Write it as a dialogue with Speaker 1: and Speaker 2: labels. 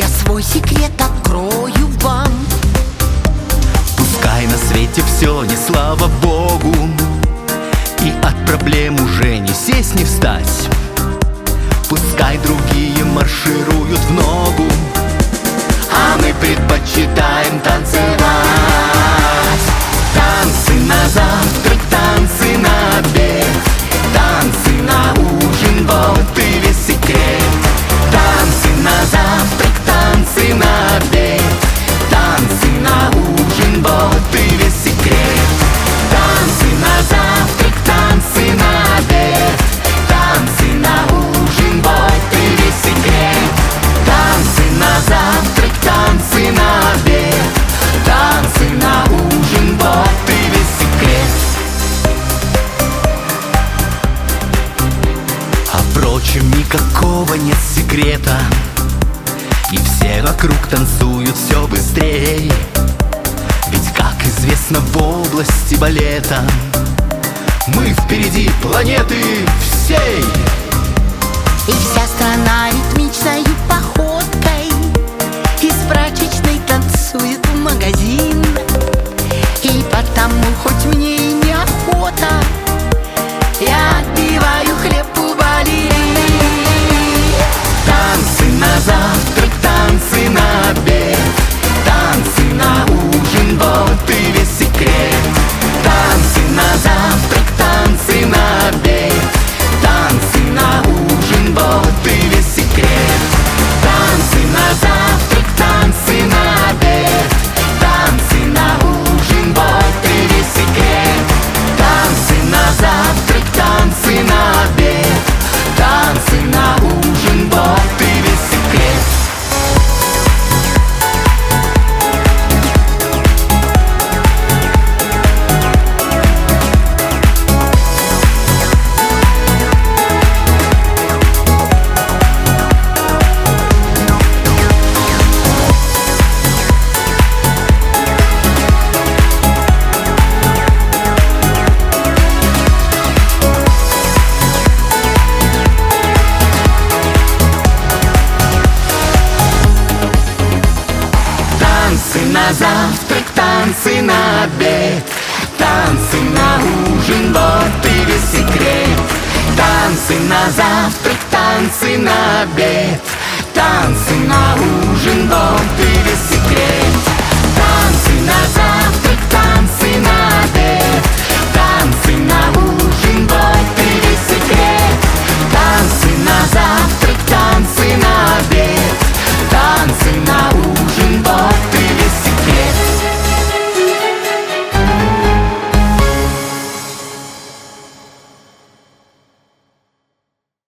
Speaker 1: свой секрет открою вам.
Speaker 2: Пускай на свете все не слава Богу, и от проблем уже не сесть, не встать. Пускай другие маршируют в ногу, а мы предпочитаем танцевать. Танцы на завтрак, танцы на обед, танцы на ужин, вот и весь секрет. Танцы на завтрак, танцы на обед, танцы на ужин, вот и весь секрет. Танцы на завтрак, танцы на обед, танцы на ужин, вот и весь секрет. Танцы на завтрак, танцы на обед, танцы на ужин, вот и весь секрет. А впрочем, никакого нет секрета, и все вокруг танцуют все быстрее. Ведь, как известно, в области балета мы впереди планеты всей.
Speaker 1: И вся страна ритмичной походкой из прачечной танцует в магазин. И потому, хоть мне и неохота, я отбиваю хлеб у балерин.
Speaker 2: Танцы на завтрак, танцы на обед, танцы на ужин, вот и весь секрет. Танцы на завтрак, танцы на обед, танцы на ужин, вот и весь секрет. Танцы на завтрак, танцы на обед, танцы на ужин, вот и весь секрет. Танцы на завтрак, танцы на обед, танцы на ужин, вот и весь секрет. Танцы на завтрак, танцы на обед, танцы на ужин, вот и весь секрет. Танцы на завтрак, танцы на обед, танцы на ужин, вот и весь секрет. Танцы на